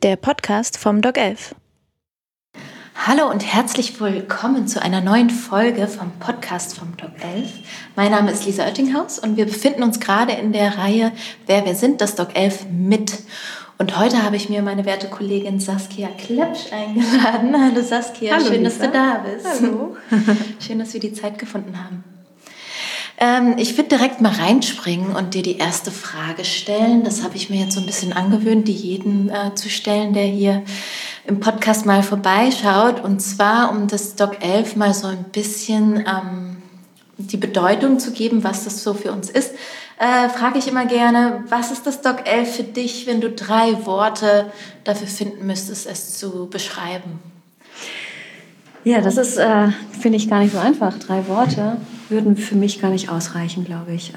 der Podcast vom Doc 11. Hallo und herzlich willkommen zu einer neuen Folge vom Podcast vom Doc 11. Mein Name ist Lisa Oettinghaus und wir befinden uns gerade in der Reihe Wer wir sind, das Doc 11 mit. Und heute habe ich mir meine werte Kollegin Saskia Klepsch eingeladen. Hallo Saskia, hallo, schön, Lisa. dass du da bist. Hallo. Schön, dass wir die Zeit gefunden haben. Ich würde direkt mal reinspringen und dir die erste Frage stellen. Das habe ich mir jetzt so ein bisschen angewöhnt, die jeden zu stellen, der hier im Podcast mal vorbeischaut. Und zwar, um das Doc 11 mal so ein bisschen die Bedeutung zu geben, was das so für uns ist, frage ich immer gerne, was ist das Doc 11 für dich, wenn du 3 Worte dafür finden müsstest, es zu beschreiben? Ja, das ist, finde ich, gar nicht so einfach. 3 Worte würden für mich gar nicht ausreichen, glaube ich.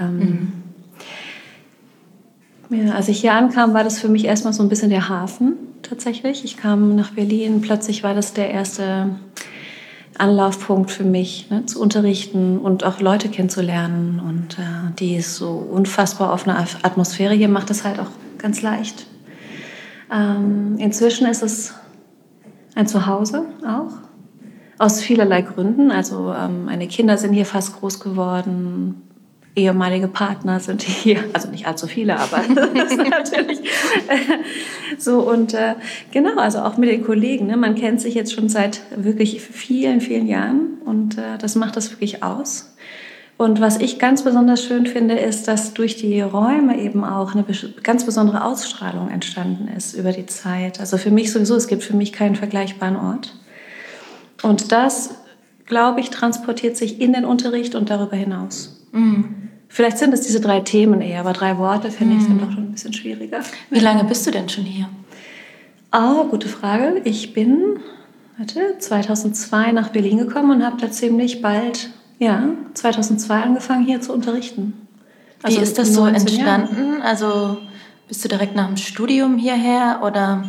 Ja, als ich hier ankam, war das für mich erstmal so ein bisschen der Hafen tatsächlich. Ich kam nach Berlin, plötzlich war das der erste Anlaufpunkt für mich, ne, zu unterrichten und auch Leute kennenzulernen. Und die ist so unfassbar offene Atmosphäre hier, macht es halt auch ganz leicht. Inzwischen ist es ein Zuhause auch. Aus vielerlei Gründen. Also meine Kinder sind hier fast groß geworden. Ehemalige Partner sind hier, also nicht allzu viele, aber das ist natürlich so. Und genau, also auch mit den Kollegen. Ne? Man kennt sich jetzt schon seit wirklich vielen, vielen Jahren und das macht das wirklich aus. Und was ich ganz besonders schön finde, ist, dass durch die Räume eben auch eine ganz besondere Ausstrahlung entstanden ist über die Zeit. Also für mich sowieso, es gibt für mich keinen vergleichbaren Ort. Und das, glaube ich, transportiert sich in den Unterricht und darüber hinaus. Vielleicht sind es diese 3 Themen eher, aber 3 Worte, finde ich, sind doch schon ein bisschen schwieriger. Wie lange bist du denn schon hier? Gute Frage. Ich bin 2002 nach Berlin gekommen und habe da ziemlich bald, 2002 angefangen, hier zu unterrichten. Also wie ist das so entstanden? Also bist du direkt nach dem Studium hierher oder?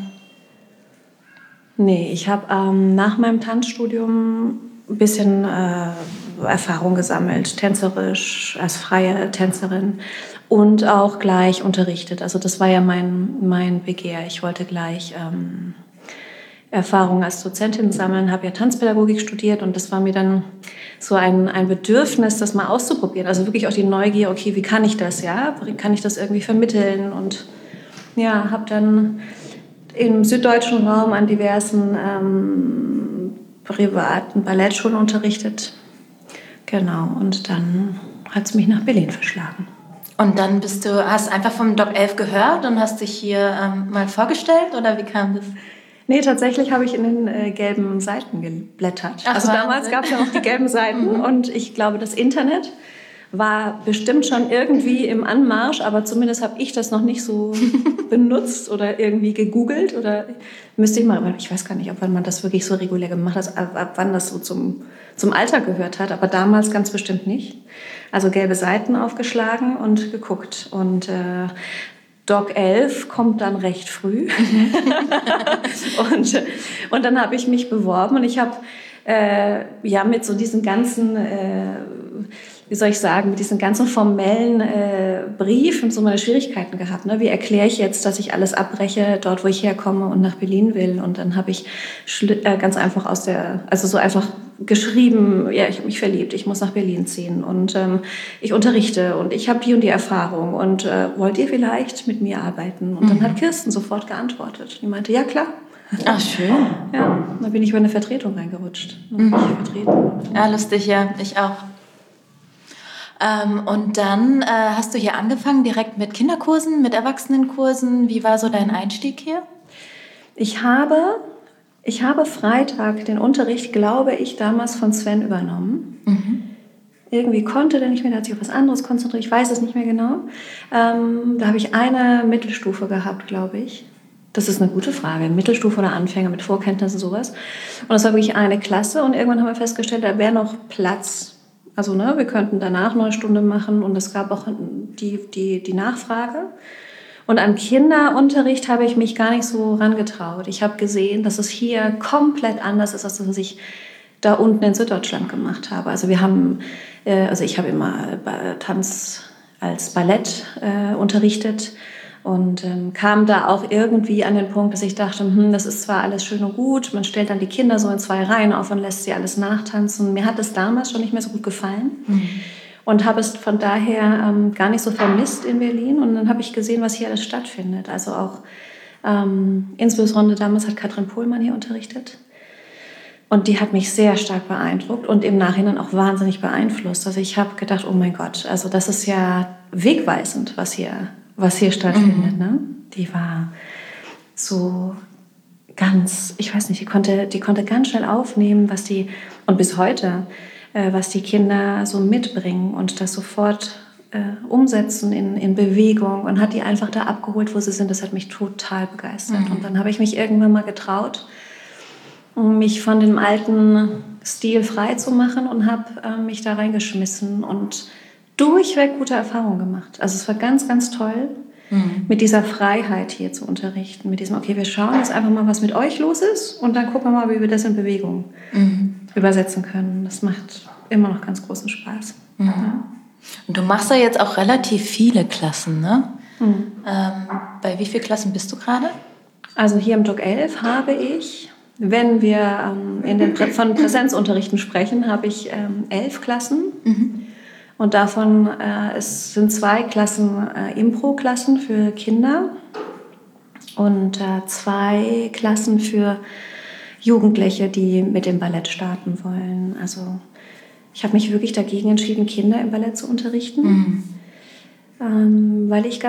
Nee, ich habe nach meinem Tanzstudium ein bisschen Erfahrung gesammelt, tänzerisch, als freie Tänzerin und auch gleich unterrichtet. Also das war ja mein Begehr. Ich wollte gleich Erfahrung als Dozentin sammeln, habe ja Tanzpädagogik studiert und das war mir dann so ein Bedürfnis, das mal auszuprobieren. Also wirklich auch die Neugier, okay, wie kann ich das, ja? Kann ich das irgendwie vermitteln? Und ja, habe dann im süddeutschen Raum an diversen privaten Ballettschulen unterrichtet. Genau, und dann hat es mich nach Berlin verschlagen. Und dann hast einfach vom Doc 11 gehört und hast dich hier mal vorgestellt, oder wie kam das? Nee, tatsächlich habe ich in den gelben Seiten geblättert. Ach, also damals gab es ja noch die gelben Seiten und ich glaube, das Internet war bestimmt schon irgendwie im Anmarsch, aber zumindest habe ich das noch nicht so benutzt oder irgendwie gegoogelt oder müsste ich mal, ich weiß gar nicht, ob man das wirklich so regulär gemacht hat, ab wann das so zum Alltag gehört hat, aber damals ganz bestimmt nicht. Also gelbe Seiten aufgeschlagen und geguckt und Doc 11 kommt dann recht früh und dann habe ich mich beworben und ich habe mit so diesen ganzen mit diesen ganzen formellen Briefen so meine Schwierigkeiten gehabt. Ne? Wie erkläre ich jetzt, dass ich alles abbreche, dort, wo ich herkomme und nach Berlin will? Und dann habe ich ganz einfach einfach geschrieben, ja, ich habe mich verliebt, ich muss nach Berlin ziehen und ich unterrichte und ich habe die und die Erfahrung und wollt ihr vielleicht mit mir arbeiten? Und dann hat Kirsten sofort geantwortet. Die meinte, ja klar. Ach, schön. Ja, dann bin ich über eine Vertretung reingerutscht. Ja, lustig, ja, ich auch. Und dann hast du hier angefangen direkt mit Kinderkursen, mit Erwachsenenkursen. Wie war so dein Einstieg hier? Ich habe Freitag den Unterricht, glaube ich, damals von Sven übernommen. Irgendwie konnte der nicht mehr, der hat sich auf was anderes konzentriert, ich weiß es nicht mehr genau. Da habe ich eine Mittelstufe gehabt, glaube ich. Das ist eine gute Frage. Mittelstufe oder Anfänger mit Vorkenntnissen, sowas. Und das war wirklich eine Klasse und irgendwann haben wir festgestellt, da wäre noch Platz. Also wir könnten danach noch eine Stunde machen und es gab auch die Nachfrage. Und an Kinderunterricht habe ich mich gar nicht so rangetraut. Ich habe gesehen, dass es hier komplett anders ist, als das, was ich da unten in Süddeutschland gemacht habe. Also ich habe immer Tanz als Ballett unterrichtet Und kam da auch irgendwie an den Punkt, dass ich dachte, das ist zwar alles schön und gut, man stellt dann die Kinder so in 2 Reihen auf und lässt sie alles nachtanzen. Mir hat es damals schon nicht mehr so gut gefallen und habe es von daher gar nicht so vermisst in Berlin. Und dann habe ich gesehen, was hier alles stattfindet. Also auch insbesondere damals hat Katrin Pohlmann hier unterrichtet. Und die hat mich sehr stark beeindruckt und im Nachhinein auch wahnsinnig beeinflusst. Also ich habe gedacht, oh mein Gott, also das ist ja wegweisend, was hier stattfindet. Ne? Die war so ganz, ich weiß nicht, die konnte ganz schnell aufnehmen, und bis heute, was die Kinder so mitbringen und das sofort umsetzen in Bewegung und hat die einfach da abgeholt, wo sie sind. Das hat mich total begeistert. Und dann habe ich mich irgendwann mal getraut, mich von dem alten Stil frei zu machen und habe mich da reingeschmissen und durchweg gute Erfahrungen gemacht. Also es war ganz, ganz toll, mit dieser Freiheit hier zu unterrichten. Mit diesem, okay, wir schauen jetzt einfach mal, was mit euch los ist und dann gucken wir mal, wie wir das in Bewegung übersetzen können. Das macht immer noch ganz großen Spaß. Ja. Und du machst ja jetzt auch relativ viele Klassen, ne? Bei wie vielen Klassen bist du gerade? Also hier im Doc 11 habe ich, wenn wir von Präsenzunterrichten sprechen, habe ich 11 Klassen. Und davon sind 2 Klassen Impro-Klassen für Kinder und 2 Klassen für Jugendliche, die mit dem Ballett starten wollen. Also ich habe mich wirklich dagegen entschieden, Kinder im Ballett zu unterrichten, weil ich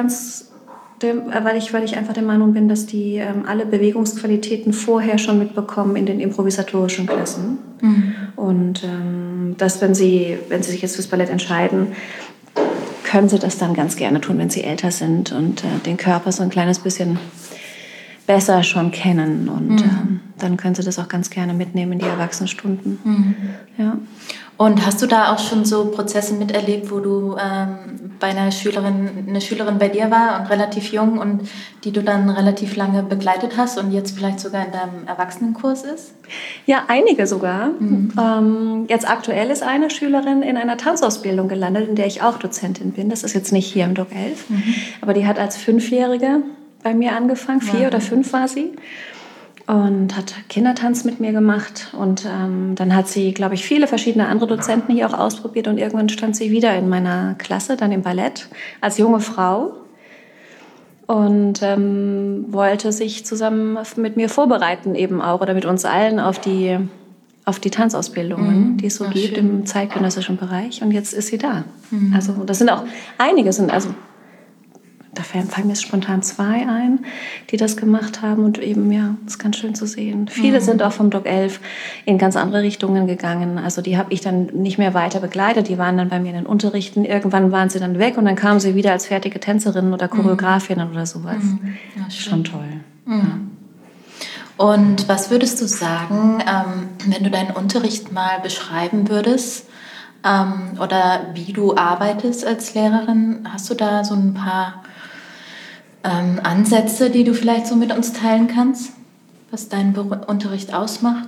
einfach der Meinung bin, dass die alle Bewegungsqualitäten vorher schon mitbekommen in den improvisatorischen Klassen. Und dass, wenn sie sich jetzt fürs Ballett entscheiden, können sie das dann ganz gerne tun, wenn sie älter sind und den Körper so ein kleines bisschen besser schon kennen. Und dann können sie das auch ganz gerne mitnehmen in die Erwachsenenstunden. Ja. Und hast du da auch schon so Prozesse miterlebt, wo du bei eine Schülerin bei dir war und relativ jung und die du dann relativ lange begleitet hast und jetzt vielleicht sogar in deinem Erwachsenenkurs ist? Ja, einige sogar. Jetzt aktuell ist eine Schülerin in einer Tanzausbildung gelandet, in der ich auch Dozentin bin. Das ist jetzt nicht hier im Doc 11, aber die hat als 5-Jährige bei mir angefangen. 4 oder 5 war sie. Und hat Kindertanz mit mir gemacht. Und dann hat sie, glaube ich, viele verschiedene andere Dozenten hier auch ausprobiert. Und irgendwann stand sie wieder in meiner Klasse, dann im Ballett, als junge Frau. Und wollte sich zusammen mit mir vorbereiten eben auch, oder mit uns allen auf die Tanzausbildungen, die es so gibt im zeitgenössischen Bereich. Und jetzt ist sie da. Also das sind auch einige, da fallen mir spontan 2 ein, die das gemacht haben und eben, ja, das ist ganz schön zu sehen. Viele sind auch vom Doc 11 in ganz andere Richtungen gegangen. Also die habe ich dann nicht mehr weiter begleitet, die waren dann bei mir in den Unterrichten. Irgendwann waren sie dann weg und dann kamen sie wieder als fertige Tänzerinnen oder Choreografinnen oder sowas. Ja, schon toll. Ja. Und was würdest du sagen, wenn du deinen Unterricht mal beschreiben würdest oder wie du arbeitest als Lehrerin? Hast du da so ein paar Ansätze, die du vielleicht so mit uns teilen kannst, was deinen Unterricht ausmacht?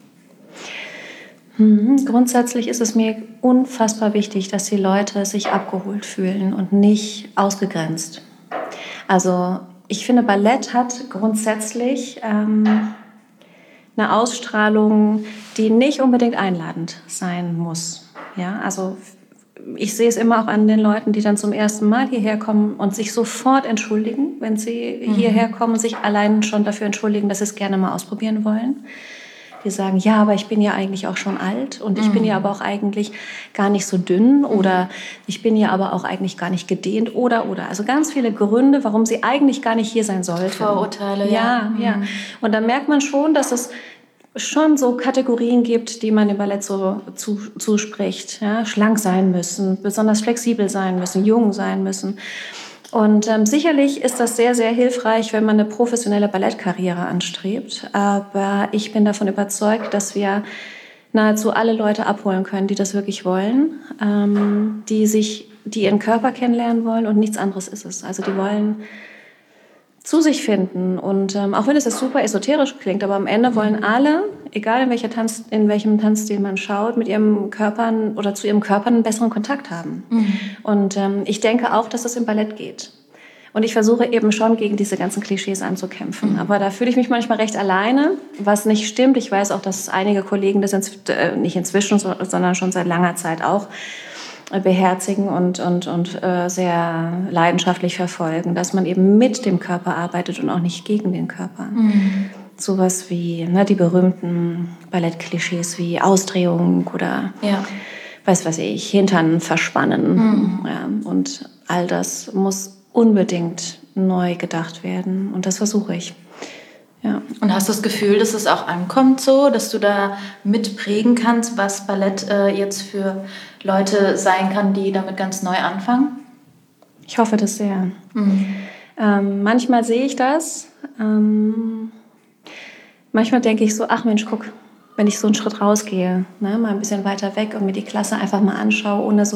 Grundsätzlich ist es mir unfassbar wichtig, dass die Leute sich abgeholt fühlen und nicht ausgegrenzt. Also ich finde, Ballett hat grundsätzlich eine Ausstrahlung, die nicht unbedingt einladend sein muss. Ja, also ich sehe es immer auch an den Leuten, die dann zum ersten Mal hierher kommen und sich sofort entschuldigen, wenn sie hierher kommen und sich allein schon dafür entschuldigen, dass sie es gerne mal ausprobieren wollen. Die sagen, ja, aber ich bin ja eigentlich auch schon alt und ich bin ja aber auch eigentlich gar nicht so dünn oder ich bin ja aber auch eigentlich gar nicht gedehnt oder. Also ganz viele Gründe, warum sie eigentlich gar nicht hier sein sollten. Vorurteile, ja. Und dann merkt man schon, dass es schon so Kategorien gibt, die man im Ballett so zuspricht. Ja? Schlank sein müssen, besonders flexibel sein müssen, jung sein müssen. Und sicherlich ist das sehr, sehr hilfreich, wenn man eine professionelle Ballettkarriere anstrebt. Aber ich bin davon überzeugt, dass wir nahezu alle Leute abholen können, die das wirklich wollen, die ihren Körper kennenlernen wollen und nichts anderes ist es. Also die wollen zu sich finden. Und auch wenn es jetzt super esoterisch klingt, aber am Ende wollen alle, egal in welchem Tanzstil man schaut, mit ihrem Körpern oder zu ihrem Körper einen besseren Kontakt haben. Und ich denke auch, dass das im Ballett geht. Und ich versuche eben schon gegen diese ganzen Klischees anzukämpfen. Aber da fühle ich mich manchmal recht alleine, was nicht stimmt. Ich weiß auch, dass einige Kollegen das nicht inzwischen, sondern schon seit langer Zeit auch beherzigen und sehr leidenschaftlich verfolgen, dass man eben mit dem Körper arbeitet und auch nicht gegen den Körper. Sowas wie die berühmten Ballettklischees wie Ausdrehung oder weiß ich, Hintern verspannen. Ja, und all das muss unbedingt neu gedacht werden. Und das versuche ich. Ja. Und hast du das Gefühl, dass es auch ankommt so, dass du da mitprägen kannst, was Ballett jetzt für Leute sein kann, die damit ganz neu anfangen? Ich hoffe das sehr. Manchmal sehe ich das. Manchmal denke ich so, ach Mensch, guck, wenn ich so einen Schritt rausgehe, mal ein bisschen weiter weg und mir die Klasse einfach mal anschaue, ohne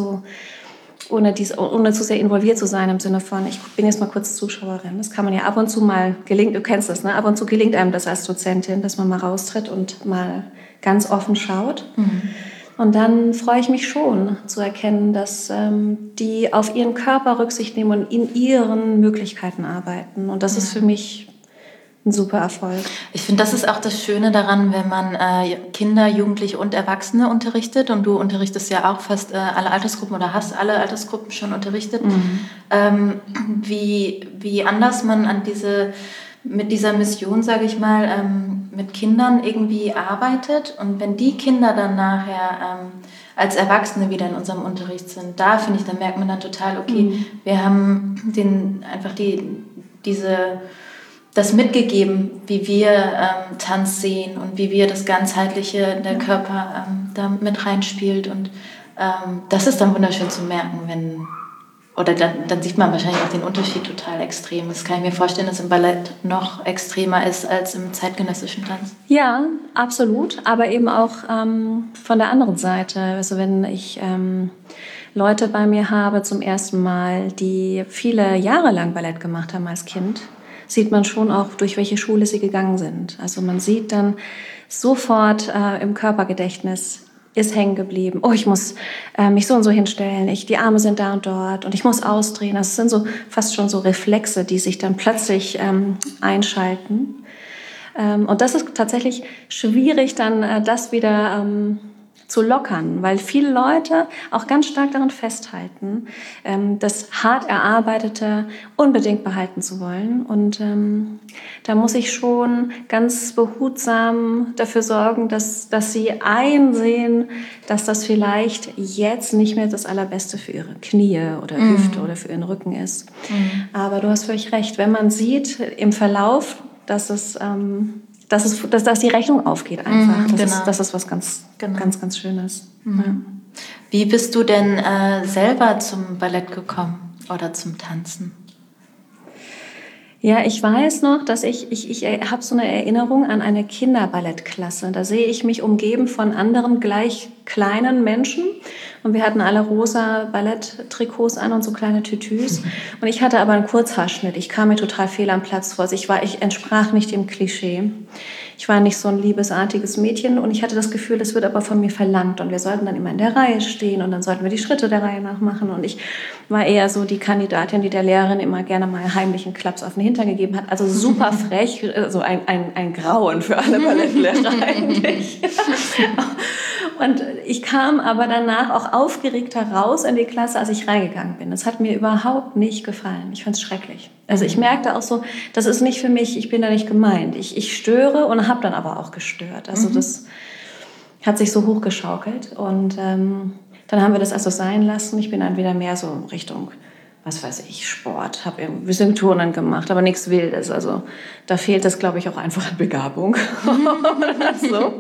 zu sehr involviert zu sein im Sinne von, ich bin jetzt mal kurz Zuschauerin. Das kann man ja ab und zu mal gelingt, du kennst das, ne? Ab und zu gelingt einem das als Dozentin, dass man mal raustritt und mal ganz offen schaut. Und dann freue ich mich schon zu erkennen, dass die auf ihren Körper Rücksicht nehmen und in ihren Möglichkeiten arbeiten. Und das ist für mich ein super Erfolg. Ich finde, das ist auch das Schöne daran, wenn man Kinder, Jugendliche und Erwachsene unterrichtet. Und du unterrichtest ja auch fast alle Altersgruppen oder hast alle Altersgruppen schon unterrichtet. Wie anders man mit dieser Mission, sage ich mal, mit Kindern irgendwie arbeitet. Und wenn die Kinder dann nachher als Erwachsene wieder in unserem Unterricht sind, da finde ich, dann merkt man dann total, okay, wir haben das mitgegeben, wie wir Tanz sehen und wie wir das Ganzheitliche, der Körper da mit reinspielt. Und das ist dann wunderschön zu merken, dann sieht man wahrscheinlich auch den Unterschied total extrem. Das kann ich mir vorstellen, dass im Ballett noch extremer ist als im zeitgenössischen Tanz. Ja, absolut, aber eben auch von der anderen Seite. Also wenn ich Leute bei mir habe zum ersten Mal, die viele Jahre lang Ballett gemacht haben als Kind, sieht man schon auch, durch welche Schule sie gegangen sind. Also man sieht dann sofort im Körpergedächtnis, ist hängen geblieben. Oh, ich muss mich so und so hinstellen. Die Arme sind da und dort und ich muss ausdrehen. Das sind so fast schon so Reflexe, die sich dann plötzlich einschalten. Und das ist tatsächlich schwierig, dann das wieder zu lockern, weil viele Leute auch ganz stark daran festhalten, das hart Erarbeitete unbedingt behalten zu wollen. Und da muss ich schon ganz behutsam dafür sorgen, dass sie einsehen, dass das vielleicht jetzt nicht mehr das Allerbeste für ihre Knie oder Hüfte oder für ihren Rücken ist. Aber du hast völlig recht, wenn man sieht im Verlauf, dass die Rechnung aufgeht einfach. Das ist was ganz Schönes. Ja. Wie bist du denn selber zum Ballett gekommen oder zum Tanzen? Ja, ich weiß noch, dass ich habe so eine Erinnerung an eine Kinderballettklasse. Da sehe ich mich umgeben von anderen gleich kleinen Menschen. Und wir hatten alle rosa Balletttrikots an und so kleine Tütüs. Und ich hatte aber einen Kurzhaarschnitt. Ich kam mir total fehl am Platz vor. Ich entsprach nicht dem Klischee. Ich war nicht so ein liebesartiges Mädchen und ich hatte das Gefühl, das wird aber von mir verlangt. Und wir sollten dann immer in der Reihe stehen und dann sollten wir die Schritte der Reihe nach machen. Und ich war eher so die Kandidatin, die der Lehrerin immer gerne mal heimlichen Klaps auf den Hintern gegeben hat. Also super frech, so ein Grauen für alle Ballettlehrer eigentlich. Und ich kam aber danach auch aufgeregt heraus in die Klasse, als ich reingegangen bin. Das hat mir überhaupt nicht gefallen. Ich fand es schrecklich. Also ich merkte auch so, das ist nicht für mich, ich bin da nicht gemeint. Ich störe und habe dann aber auch gestört. Also das hat sich so hochgeschaukelt. Und dann haben wir das also sein lassen. Ich bin dann wieder mehr so Richtung, was weiß ich, Sport. Habe ein bisschen Turnen gemacht, aber nichts Wildes. Also da fehlt es, glaube ich, auch einfach an Begabung. So.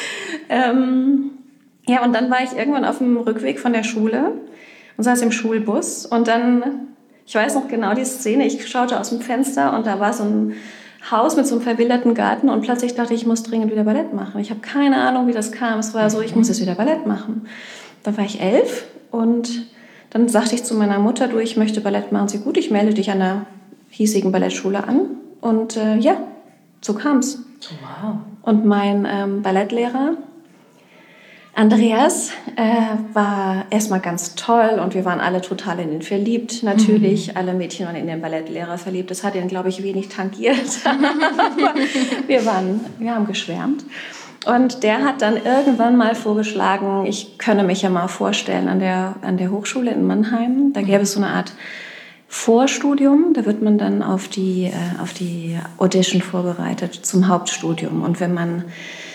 Ja, und dann war ich irgendwann auf dem Rückweg von der Schule und saß im Schulbus. Und dann, ich weiß noch genau die Szene, ich schaute aus dem Fenster und da war so ein Haus mit so einem verwilderten Garten und plötzlich dachte ich, ich muss dringend wieder Ballett machen. Ich habe keine Ahnung, wie das kam. Es war so, ich muss jetzt wieder Ballett machen. Dann war ich 11 und dann sagte ich zu meiner Mutter, du, ich möchte Ballett machen. Sie, gut, ich melde dich an der hiesigen Ballettschule an. Und ja, so kam's. Wow. Und mein Ballettlehrer, Andreas war erstmal ganz toll und wir waren alle total in ihn verliebt. Natürlich, alle Mädchen waren in den Ballettlehrer verliebt. Das hat ihn, glaube ich, wenig tangiert. wir haben geschwärmt. Und der hat dann irgendwann mal vorgeschlagen, ich könne mich ja mal vorstellen an der Hochschule in Mannheim. Da gäbe es so eine Art Vorstudium. Da wird man dann auf die Audition vorbereitet zum Hauptstudium. Und wenn man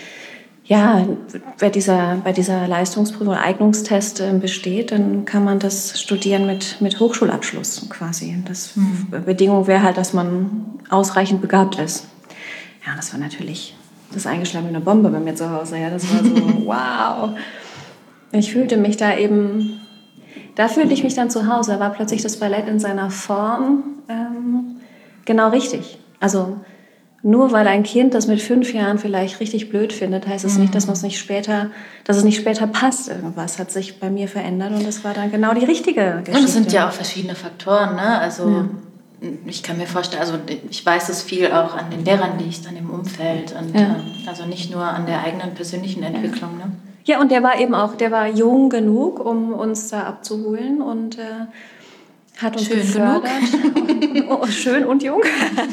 bei dieser Leistungsprüfung oder Eignungstest besteht, dann kann man das studieren mit Hochschulabschluss quasi. Das Bedingung wäre halt, dass man ausreichend begabt ist. Ja, das war natürlich das eingeschlagene Bombe bei mir zu Hause. Ja, das war so, wow. Ich fühlte mich da fühlte ich mich dann zu Hause. Da war plötzlich das Ballett in seiner Form genau richtig. Also nur weil ein Kind das mit 5 Jahren vielleicht richtig blöd findet, heißt es nicht, dass es nicht später passt. Irgendwas hat sich bei mir verändert und das war dann genau die richtige Geschichte. Und es sind ja auch verschiedene Faktoren, ne? Also ich kann mir vorstellen, also ich weiß es viel auch an den Lehrern liegt, an dem Umfeld und also nicht nur an der eigenen persönlichen Entwicklung, ne? Ja, und der war jung genug, um uns da abzuholen und hat uns gefördert. Schön und jung.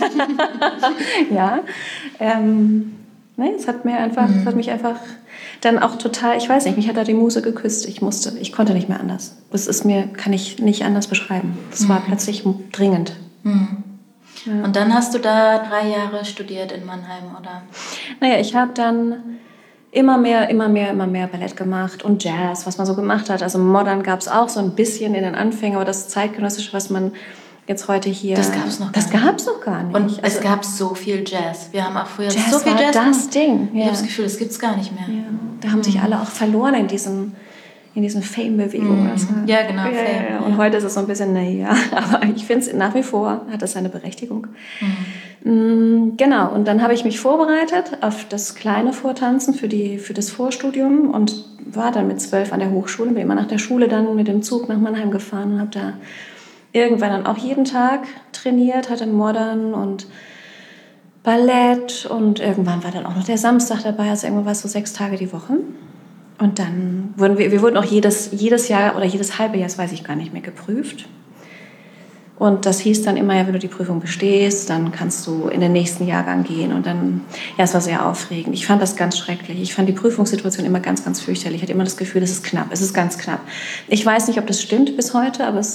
Ja. Es hat mich einfach dann auch total, ich weiß nicht, mich hat da die Muse geküsst. Ich konnte nicht mehr anders. Kann ich nicht anders beschreiben. Das war plötzlich dringend. Ja. Und dann hast du da 3 Jahre studiert in Mannheim, oder? Naja, ich habe dann immer mehr Ballett gemacht und Jazz, was man so gemacht hat. Also Modern gab es auch so ein bisschen in den Anfängen, aber das Zeitgenössische, was man jetzt heute hier... Das gab es noch gar nicht. Und es gab so viel Jazz. Wir haben auch früher Jazz so viel war Jazz das gemacht. Ding. Ja. Ich habe das Gefühl, das gibt es gar nicht mehr. Ja. Da haben sich alle auch verloren in diesen Fame-Bewegungen. Ja, genau. Fame. Ja. Und heute ist es so ein bisschen, aber ich finde es nach wie vor, hat das seine Berechtigung. Genau, und dann habe ich mich vorbereitet auf das kleine Vortanzen für das Vorstudium und war dann mit 12 an der Hochschule, bin immer nach der Schule dann mit dem Zug nach Mannheim gefahren und habe da irgendwann dann auch jeden Tag trainiert, hatte Modern und Ballett und irgendwann war dann auch noch der Samstag dabei, also irgendwann war es so 6 Tage die Woche. Und dann wurden wir auch jedes Jahr oder jedes halbe Jahr, das weiß ich gar nicht mehr, geprüft. Und das hieß dann immer, wenn du die Prüfung bestehst, dann kannst du in den nächsten Jahrgang gehen. Und dann, es war sehr aufregend. Ich fand das ganz schrecklich. Ich fand die Prüfungssituation immer ganz, ganz fürchterlich. Ich hatte immer das Gefühl, es ist knapp, es ist ganz knapp. Ich weiß nicht, ob das stimmt bis heute, aber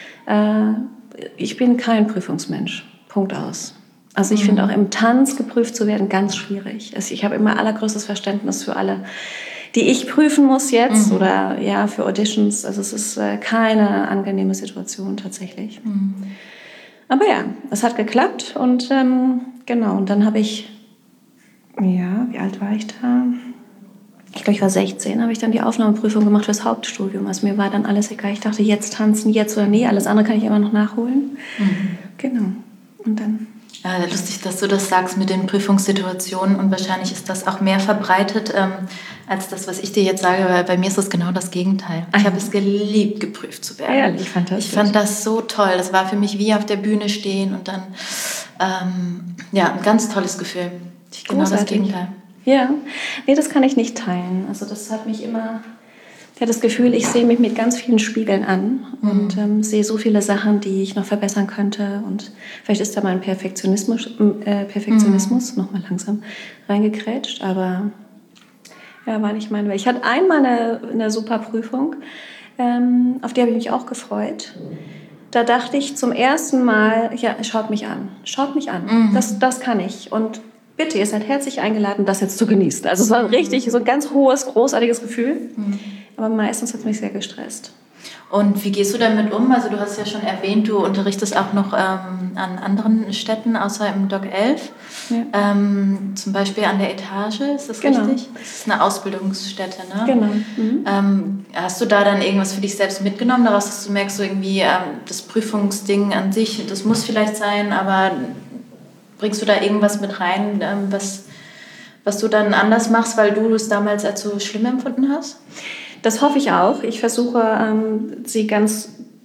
ich bin kein Prüfungsmensch. Punkt aus. Also ich finde auch im Tanz geprüft zu werden ganz schwierig. Also ich habe immer allergrößtes Verständnis für alle, die ich prüfen muss jetzt oder für Auditions. Also es ist keine angenehme Situation tatsächlich. Aber es hat geklappt und genau. Und dann habe ich, wie alt war ich da? Ich glaube, ich war 16, habe ich dann die Aufnahmeprüfung gemacht fürs Hauptstudium. Also mir war dann alles egal. Ich dachte, jetzt tanzen, jetzt oder nie. Alles andere kann ich immer noch nachholen. Genau. Und dann... Ja, lustig, dass du das sagst mit den Prüfungssituationen und wahrscheinlich ist das auch mehr verbreitet als das, was ich dir jetzt sage, weil bei mir ist das genau das Gegenteil. Ich habe es geliebt, geprüft zu werden. Ehrlich, fantastisch. Ich fand das so toll. Das war für mich wie auf der Bühne stehen und dann, ein ganz tolles Gefühl. Genau das Gegenteil. Ja, nee, das kann ich nicht teilen. Also das hat mich immer... Ich hatte das Gefühl, ich sehe mich mit ganz vielen Spiegeln an und sehe so viele Sachen, die ich noch verbessern könnte. Und vielleicht ist da mein Perfektionismus nochmal langsam reingekrätscht. Aber war nicht meine Welt. Ich hatte einmal eine super Prüfung, auf die habe ich mich auch gefreut. Da dachte ich zum ersten Mal, schaut mich an. Das kann ich. Und bitte, ihr seid herzlich eingeladen, das jetzt zu genießen. Also es war richtig so ein ganz hohes, großartiges Gefühl. Aber meistens hat es mich sehr gestresst. Und wie gehst du damit um? Also du hast ja schon erwähnt, du unterrichtest auch noch an anderen Städten, außer im Doc 11. Ja. Zum Beispiel an der Etage, ist das richtig? Das ist eine Ausbildungsstätte, ne? Genau. Hast du da dann irgendwas für dich selbst mitgenommen, daraus, dass du merkst, so irgendwie das Prüfungsding an sich, das muss vielleicht sein, aber bringst du da irgendwas mit rein, was du dann anders machst, weil du es damals als so schlimm empfunden hast? Das hoffe ich auch. Ich versuche, sie ganz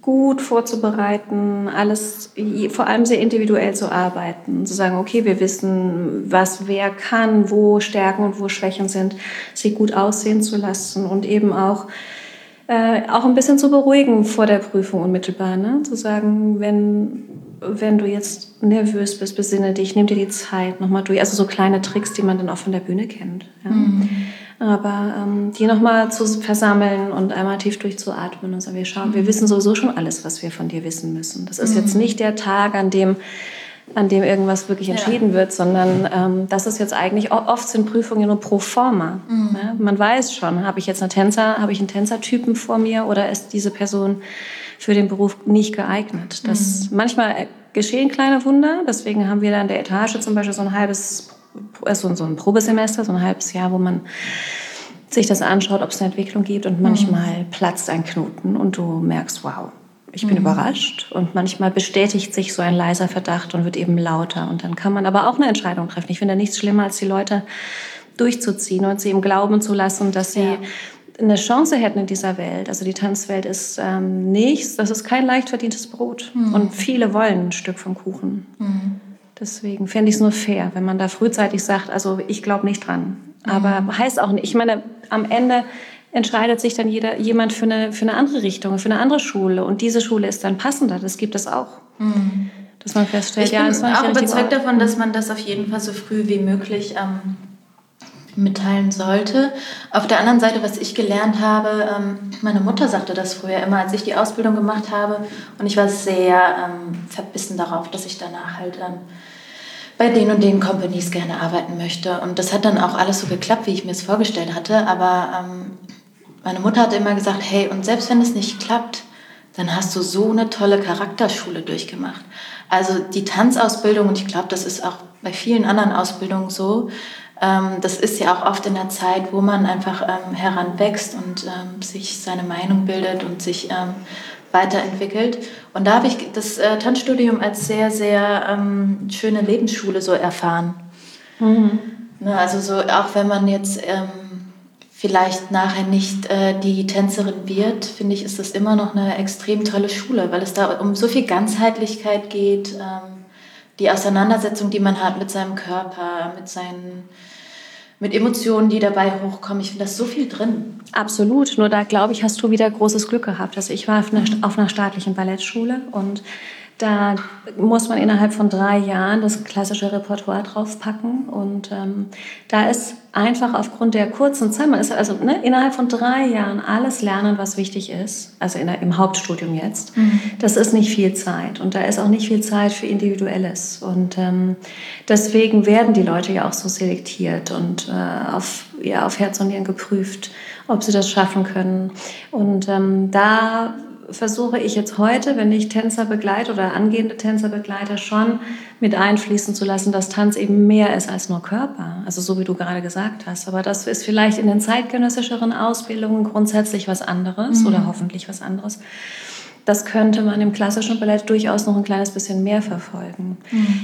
gut vorzubereiten, alles vor allem sehr individuell zu arbeiten, zu sagen, okay, wir wissen, was wer kann, wo Stärken und wo Schwächen sind, sie gut aussehen zu lassen und eben auch ein bisschen zu beruhigen vor der Prüfung unmittelbar, ne? Zu sagen, wenn du jetzt nervös bist, besinne dich, nimm dir die Zeit nochmal durch, also so kleine Tricks, die man dann auch von der Bühne kennt. Ja? Aber die nochmal zu versammeln und einmal tief durchzuatmen und sagen, wir wissen sowieso schon alles, was wir von dir wissen müssen. Das ist jetzt nicht der Tag, an dem irgendwas wirklich entschieden wird, sondern das ist jetzt eigentlich, oft sind Prüfungen nur pro forma. Ja? Man weiß schon, habe ich einen Tänzertypen vor mir oder ist diese Person für den Beruf nicht geeignet? Manchmal geschehen kleine Wunder, deswegen haben wir dann in der Etage zum Beispiel so ein Probesemester, so ein halbes Jahr, wo man sich das anschaut, ob es eine Entwicklung gibt und manchmal platzt ein Knoten und du merkst, wow, ich bin überrascht und manchmal bestätigt sich so ein leiser Verdacht und wird eben lauter und dann kann man aber auch eine Entscheidung treffen. Ich finde nichts schlimmer, als die Leute durchzuziehen und sie im Glauben zu lassen, dass sie eine Chance hätten in dieser Welt. Also die Tanzwelt ist nichts, das ist kein leicht verdientes Brot und viele wollen ein Stück vom Kuchen. Deswegen fände ich es nur fair, wenn man da frühzeitig sagt, also ich glaube nicht dran. Aber heißt auch nicht, ich meine, am Ende entscheidet sich dann jemand für eine andere Richtung, für eine andere Schule. Und diese Schule ist dann passender, das gibt es auch. Dass man feststellt, ich bin auch überzeugt davon, dass man das auf jeden Fall so früh wie möglich mitteilen sollte. Auf der anderen Seite, was ich gelernt habe, meine Mutter sagte das früher immer, als ich die Ausbildung gemacht habe. Und ich war sehr verbissen darauf, dass ich danach halt bei den und den Companies gerne arbeiten möchte. Und das hat dann auch alles so geklappt, wie ich mir es vorgestellt hatte. Aber meine Mutter hat immer gesagt, hey, und selbst wenn es nicht klappt, dann hast du so eine tolle Charakterschule durchgemacht. Also die Tanzausbildung, und ich glaube, das ist auch bei vielen anderen Ausbildungen so, das ist ja auch oft in der Zeit, wo man einfach heranwächst und sich seine Meinung bildet und sich weiterentwickelt. Und da habe ich das Tanzstudium als sehr, sehr schöne Lebensschule so erfahren. Ne, also so, auch wenn man jetzt vielleicht nachher nicht die Tänzerin wird, finde ich, ist das immer noch eine extrem tolle Schule, weil es da um so viel Ganzheitlichkeit geht, die Auseinandersetzung, die man hat mit seinem Körper, mit Emotionen, die dabei hochkommen. Ich finde, da ist so viel drin. Absolut, nur da, glaube ich, hast du wieder großes Glück gehabt. Also ich war auf einer staatlichen Ballettschule und da muss man innerhalb von 3 Jahren das klassische Repertoire draufpacken. Und da ist einfach aufgrund der kurzen Zeit, man ist also innerhalb von 3 Jahren alles lernen, was wichtig ist, also im Hauptstudium jetzt. Das ist nicht viel Zeit und da ist auch nicht viel Zeit für Individuelles. Und deswegen werden die Leute ja auch so selektiert und auf Herz und Nieren geprüft, ob sie das schaffen können. Und da versuche ich jetzt heute, wenn ich Tänzer begleite oder angehende Tänzer begleite, schon mit einfließen zu lassen, dass Tanz eben mehr ist als nur Körper. Also so wie du gerade gesagt hast. Aber das ist vielleicht in den zeitgenössischeren Ausbildungen grundsätzlich was anderes oder hoffentlich was anderes. Das könnte man im klassischen Ballett durchaus noch ein kleines bisschen mehr verfolgen.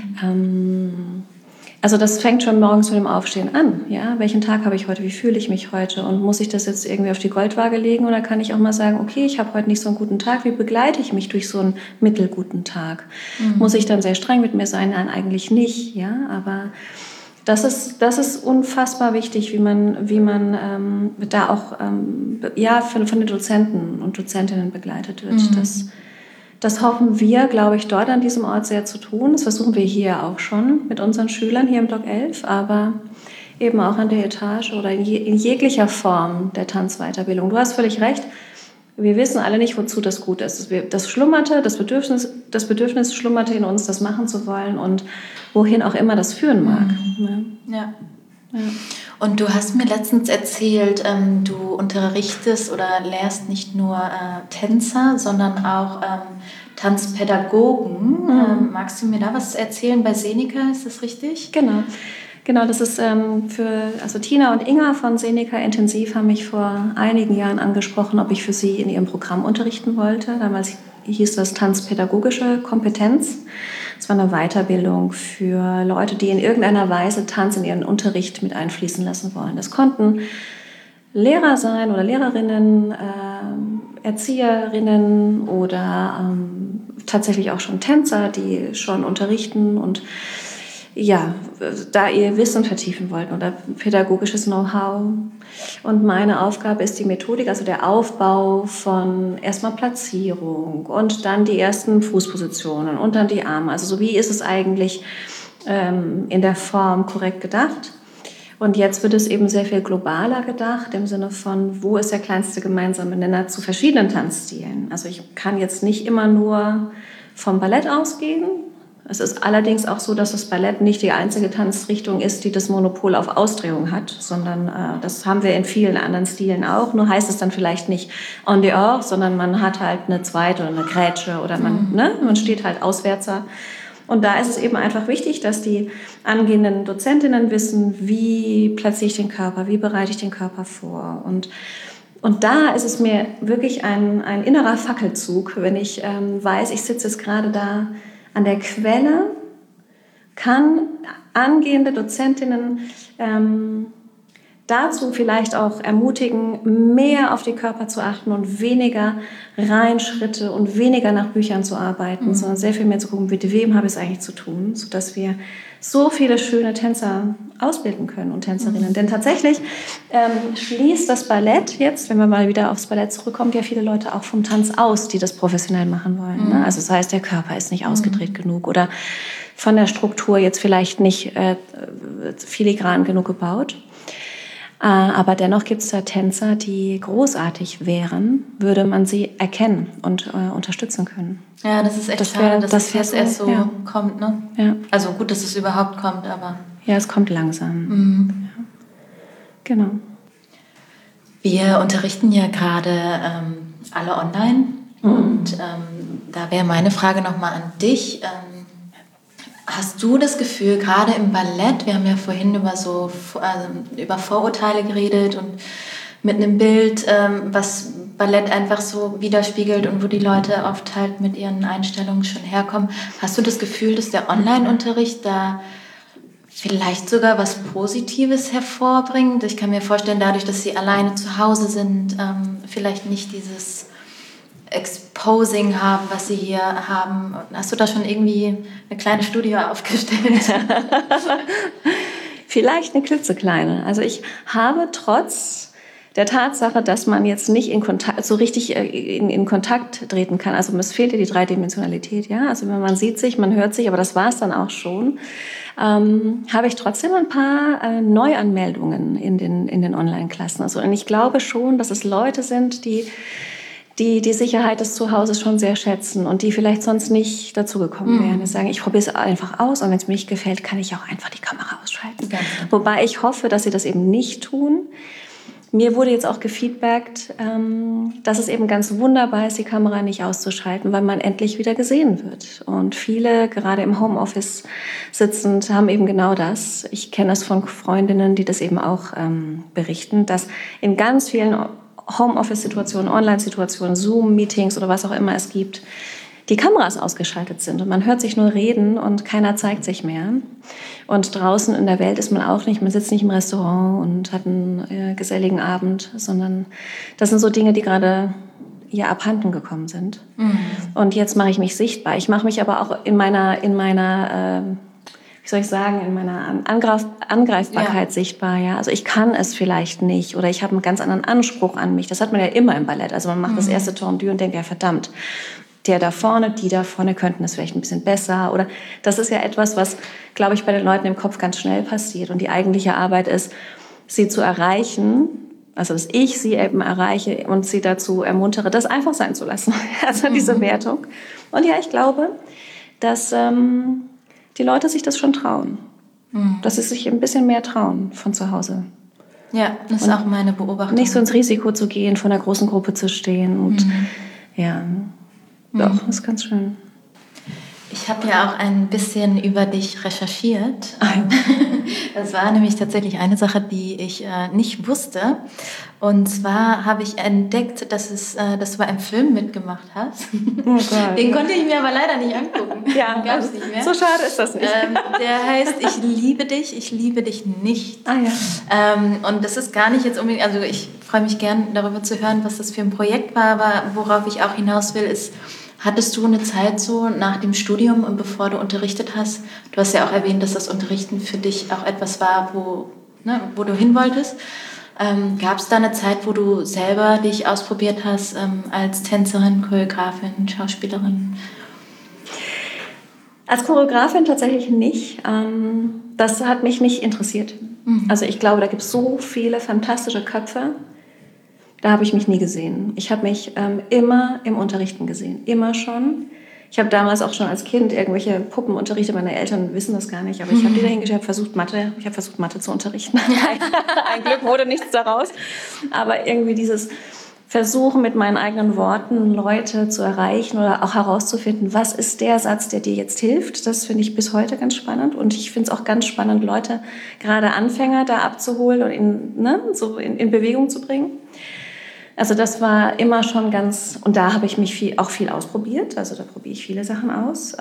Also das fängt schon morgens mit dem Aufstehen an. Ja? Welchen Tag habe ich heute? Wie fühle ich mich heute? Und muss ich das jetzt irgendwie auf die Goldwaage legen? Oder kann ich auch mal sagen, okay, ich habe heute nicht so einen guten Tag. Wie begleite ich mich durch so einen mittelguten Tag? Muss ich dann sehr streng mit mir sein? Nein, eigentlich nicht. Ja? Aber das ist unfassbar wichtig, wie man da auch von den Dozenten und Dozentinnen begleitet wird. Das hoffen wir, glaube ich, dort an diesem Ort sehr zu tun. Das versuchen wir hier auch schon mit unseren Schülern hier im Block 11, aber eben auch an der Etage oder in jeglicher Form der Tanzweiterbildung. Du hast völlig recht. Wir wissen alle nicht, wozu das gut ist. Das Bedürfnis schlummerte in uns, das machen zu wollen und wohin auch immer das führen mag. Ja. Und du hast mir letztens erzählt, du unterrichtest oder lehrst nicht nur Tänzer, sondern auch Tanzpädagogen. Magst du mir da was erzählen? Bei Seneca, ist das richtig? Genau, das ist also Tina und Inga von Seneca Intensiv haben mich vor einigen Jahren angesprochen, ob ich für sie in ihrem Programm unterrichten wollte. Damals hieß das Tanzpädagogische Kompetenz. Es war eine Weiterbildung für Leute, die in irgendeiner Weise Tanz in ihren Unterricht mit einfließen lassen wollen. Das konnten Lehrer sein oder Lehrerinnen, Erzieherinnen oder tatsächlich auch schon Tänzer, die schon unterrichten und ja, da ihr Wissen vertiefen wollten oder pädagogisches Know-how. Und meine Aufgabe ist die Methodik, also der Aufbau von erstmal Platzierung und dann die ersten Fußpositionen und dann die Arme. Also so wie ist es eigentlich in der Form korrekt gedacht. Und jetzt wird es eben sehr viel globaler gedacht, im Sinne von, wo ist der kleinste gemeinsame Nenner zu verschiedenen Tanzstilen. Also ich kann jetzt nicht immer nur vom Ballett ausgehen. Es ist allerdings auch so, dass das Ballett nicht die einzige Tanzrichtung ist, die das Monopol auf Ausdrehung hat, sondern das haben wir in vielen anderen Stilen auch. Nur heißt es dann vielleicht nicht en dehors, sondern man hat halt eine zweite oder eine Grätsche oder man steht halt auswärtser. Und da ist es eben einfach wichtig, dass die angehenden Dozentinnen wissen, wie platziere ich den Körper, wie bereite ich den Körper vor. Und da ist es mir wirklich ein innerer Fackelzug, wenn ich weiß, ich sitze jetzt gerade da an der Quelle, kann angehende Dozentinnen dazu vielleicht auch ermutigen, mehr auf die Körper zu achten und weniger Reihenschritte und weniger nach Büchern zu arbeiten, sondern sehr viel mehr zu gucken, mit wem habe ich es eigentlich zu tun, sodass wir so viele schöne Tänzer ausbilden können und Tänzerinnen. Denn tatsächlich schließt das Ballett jetzt, wenn wir mal wieder aufs Ballett zurückkommen, ja viele Leute auch vom Tanz aus, die das professionell machen wollen. Ne? Also das heißt, der Körper ist nicht ausgedreht genug oder von der Struktur jetzt vielleicht nicht filigran genug gebaut. Aber dennoch gibt es da Tänzer, die großartig wären, würde man sie erkennen und unterstützen können. Ja, das ist echt schade, dass es jetzt erst so kommt. Ne? Ja. Also gut, dass es überhaupt kommt, aber... Ja, es kommt langsam. Ja. Genau. Wir unterrichten ja gerade alle online. Und da wäre meine Frage nochmal an dich. Hast du das Gefühl, gerade im Ballett, wir haben ja vorhin über Vorurteile geredet und mit einem Bild, was Ballett einfach so widerspiegelt und wo die Leute oft halt mit ihren Einstellungen schon herkommen. Hast du das Gefühl, dass der Online-Unterricht da vielleicht sogar was Positives hervorbringt? Ich kann mir vorstellen, dadurch, dass sie alleine zu Hause sind, vielleicht nicht dieses Exposing haben, was sie hier haben. Hast du da schon irgendwie eine kleine Studie aufgestellt? Vielleicht eine klitzekleine. Also ich habe trotz der Tatsache, dass man jetzt nicht so richtig in Kontakt treten kann, also es fehlt ja die Dreidimensionalität, ja. Also man sieht sich, man hört sich, aber das war es dann auch schon. Habe ich trotzdem ein paar Neuanmeldungen in den Online-Klassen. Also und ich glaube schon, dass es Leute sind, die Sicherheit des Zuhauses schon sehr schätzen und die vielleicht sonst nicht dazugekommen wären. Die sagen, ich probiere es einfach aus und wenn es mir nicht gefällt, kann ich auch einfach die Kamera ausschalten. Genau. Wobei ich hoffe, dass sie das eben nicht tun. Mir wurde jetzt auch gefeedbackt, dass es eben ganz wunderbar ist, die Kamera nicht auszuschalten, weil man endlich wieder gesehen wird. Und viele, gerade im Homeoffice sitzend, haben eben genau das. Ich kenne das von Freundinnen, die das eben auch berichten, dass in ganz vielen Homeoffice-Situationen, Online-Situationen, Zoom-Meetings oder was auch immer es gibt, die Kameras ausgeschaltet sind und man hört sich nur reden und keiner zeigt sich mehr. Und draußen in der Welt ist man auch nicht, man sitzt nicht im Restaurant und hat einen geselligen Abend, sondern das sind so Dinge, die gerade hier abhanden gekommen sind. Und jetzt mache ich mich sichtbar. Ich mache mich aber auch in meiner Angreifbarkeit sichtbar. Ja? Also ich kann es vielleicht nicht oder ich habe einen ganz anderen Anspruch an mich. Das hat man ja immer im Ballett. Also man macht das erste Tendu und denkt, ja verdammt, die da vorne könnten es vielleicht ein bisschen besser. Oder das ist ja etwas, was, glaube ich, bei den Leuten im Kopf ganz schnell passiert. Und die eigentliche Arbeit ist, sie zu erreichen, also dass ich sie eben erreiche und sie dazu ermuntere, das einfach sein zu lassen. Also diese Wertung. Und ja, ich glaube, dass die Leute sich das schon trauen. Dass sie sich ein bisschen mehr trauen von zu Hause. Ja, das ist auch meine Beobachtung. Nicht so ins Risiko zu gehen, vor einer großen Gruppe zu stehen. Und ja, doch, das ist ganz schön. Ich habe ja auch ein bisschen über dich recherchiert. Das war nämlich tatsächlich eine Sache, die ich nicht wusste. Und zwar habe ich entdeckt, dass du bei einem Film mitgemacht hast. Oh Gott. Den konnte ich mir aber leider nicht angucken. Ja, gab es nicht mehr. So schade ist das nicht. Der heißt Ich liebe dich nicht. Ah ja. Und das ist gar nicht jetzt unbedingt, also ich freue mich gern darüber zu hören, was das für ein Projekt war, aber worauf ich auch hinaus will, ist, hattest du eine Zeit so nach dem Studium und bevor du unterrichtet hast, du hast ja auch erwähnt, dass das Unterrichten für dich auch etwas war, wo du hin wolltest. Gab es da eine Zeit, wo du selber dich ausprobiert hast als Tänzerin, Choreografin, Schauspielerin? Als Choreografin tatsächlich nicht. Das hat mich nicht interessiert. Also ich glaube, da gibt es so viele fantastische Köpfe. Da habe ich mich nie gesehen. Ich habe mich immer im Unterrichten gesehen, immer schon. Ich habe damals auch schon als Kind irgendwelche Puppen unterrichtet. Meine Eltern wissen das gar nicht, aber ich habe die dahin geschickt, ich habe versucht, Mathe zu unterrichten. Ein Glück wurde nichts daraus. Aber irgendwie dieses Versuchen, mit meinen eigenen Worten Leute zu erreichen oder auch herauszufinden, was ist der Satz, der dir jetzt hilft, das finde ich bis heute ganz spannend. Und ich finde es auch ganz spannend, Leute, gerade Anfänger, da abzuholen und in Bewegung zu bringen. Also das war immer schon und da habe ich mich viel ausprobiert, also da probiere ich viele Sachen aus.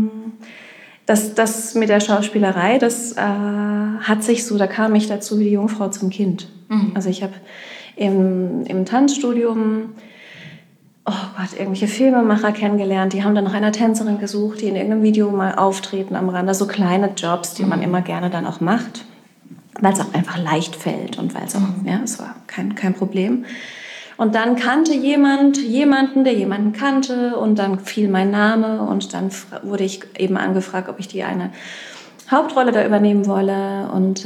Das mit der Schauspielerei, das hat sich so, da kam ich dazu wie die Jungfrau zum Kind. Also ich habe im Tanzstudium, oh Gott, irgendwelche Filmemacher kennengelernt, die haben dann nach einer Tänzerin gesucht, die in irgendeinem Video mal auftreten am Rand, so kleine Jobs, die man immer gerne dann auch macht, weil es auch einfach leicht fällt und weil es auch, es war kein Problem. Und dann kannte jemanden, der jemanden kannte und dann fiel mein Name und dann wurde ich eben angefragt, ob ich die eine Hauptrolle da übernehmen wolle und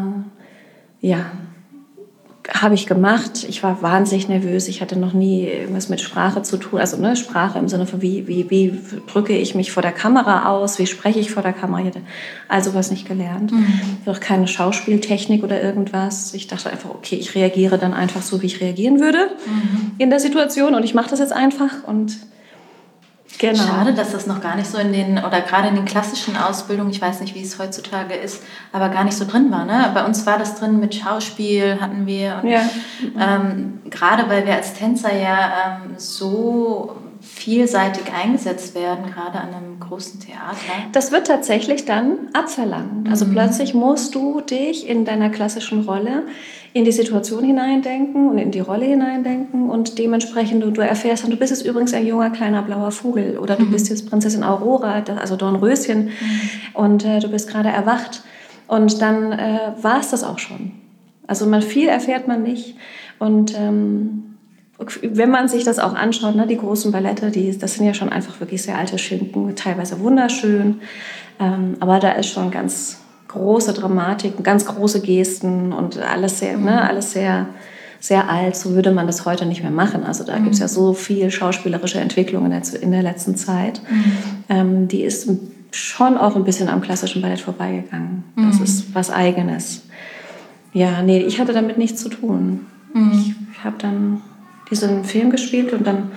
habe ich gemacht. Ich war wahnsinnig nervös. Ich hatte noch nie irgendwas mit Sprache zu tun. Also Sprache im Sinne von wie drücke ich mich vor der Kamera aus, wie spreche ich vor der Kamera. Ich hatte all sowas nicht gelernt. Ich hatte auch keine Schauspieltechnik oder irgendwas. Ich dachte einfach, okay, ich reagiere dann einfach so, wie ich reagieren würde in der Situation und ich mache das jetzt einfach und genau. Schade, dass das noch gar nicht so gerade in den klassischen Ausbildungen, ich weiß nicht, wie es heutzutage ist, aber gar nicht so drin war. Ne? Bei uns war das drin mit Schauspiel, hatten wir. Und, gerade weil wir als Tänzer ja so vielseitig eingesetzt werden, gerade an einem großen Theater. Das wird tatsächlich dann abverlangt. Also plötzlich musst du dich in deiner klassischen Rolle in die Situation hineindenken und in die Rolle hineindenken und dementsprechend du erfährst dann, du bist jetzt übrigens ein junger, kleiner, blauer Vogel oder du bist jetzt Prinzessin Aurora, also Dornröschen und du bist gerade erwacht und dann war es das auch schon. Also viel erfährt man nicht und wenn man sich das auch anschaut, die großen Ballette, das sind ja schon einfach wirklich sehr alte Schinken, teilweise wunderschön, aber da ist schon ganz große Dramatik, ganz große Gesten und alles sehr, sehr alt. So würde man das heute nicht mehr machen. Also da gibt es ja so viel schauspielerische Entwicklung in der letzten Zeit. Die ist schon auch ein bisschen am klassischen Ballett vorbeigegangen. Das ist was Eigenes. Ja, nee, ich hatte damit nichts zu tun. Ich habe dann diesen Film gespielt und dann,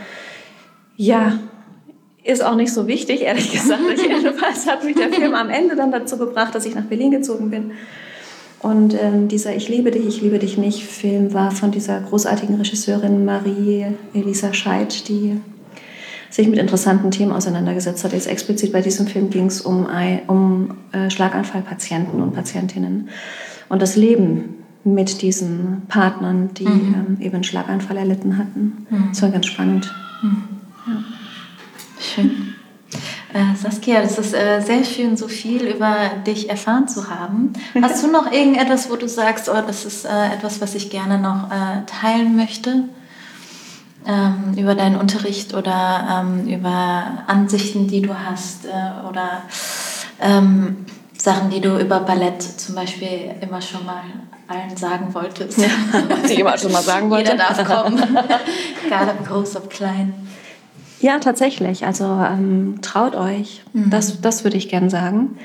ist auch nicht so wichtig, ehrlich gesagt. Jedenfalls hat mich der Film am Ende dann dazu gebracht, dass ich nach Berlin gezogen bin. Und dieser Ich liebe dich nicht Film war von dieser großartigen Regisseurin Marie-Elisa Scheidt, die sich mit interessanten Themen auseinandergesetzt hat. Jetzt explizit bei diesem Film ging es um Schlaganfallpatienten und Patientinnen und das Leben mit diesen Partnern, die eben einen Schlaganfall erlitten hatten. Das war ganz spannend. Ja. Schön. Saskia, das ist sehr schön, so viel über dich erfahren zu haben. Hast du noch irgendetwas, wo du sagst, das ist etwas, was ich gerne noch teilen möchte? Über deinen Unterricht oder über Ansichten, die du hast oder Sachen, die du über Ballett zum Beispiel immer schon mal allen sagen wolltest. Ja, was ich immer schon mal sagen wollte. Jeder darf kommen, egal ob groß, ob klein. Ja, tatsächlich. Also traut euch. Das würde ich gern sagen.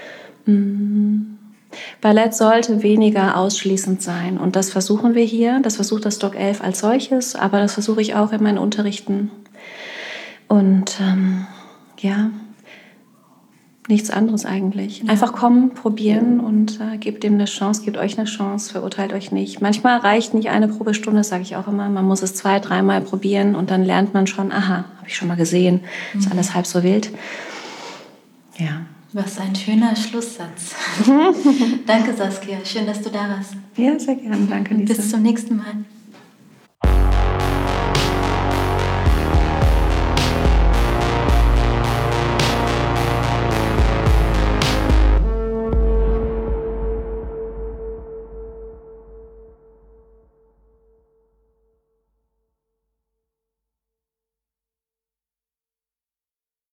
Ballett sollte weniger ausschließend sein. Und das versuchen wir hier. Das versucht das Doc 11 als solches. Aber das versuche ich auch in meinen Unterrichten. Und Nichts anderes eigentlich. Einfach kommen, probieren und gebt dem eine Chance, gebt euch eine Chance, verurteilt euch nicht. Manchmal reicht nicht eine Probestunde, das sage ich auch immer. Man muss es 2-3 Mal probieren und dann lernt man schon, aha, habe ich schon mal gesehen, ist alles halb so wild. Ja. Was ein schöner Schlusssatz. Danke, Saskia. Schön, dass du da warst. Ja, sehr gerne. Danke, Lisa. Bis zum nächsten Mal.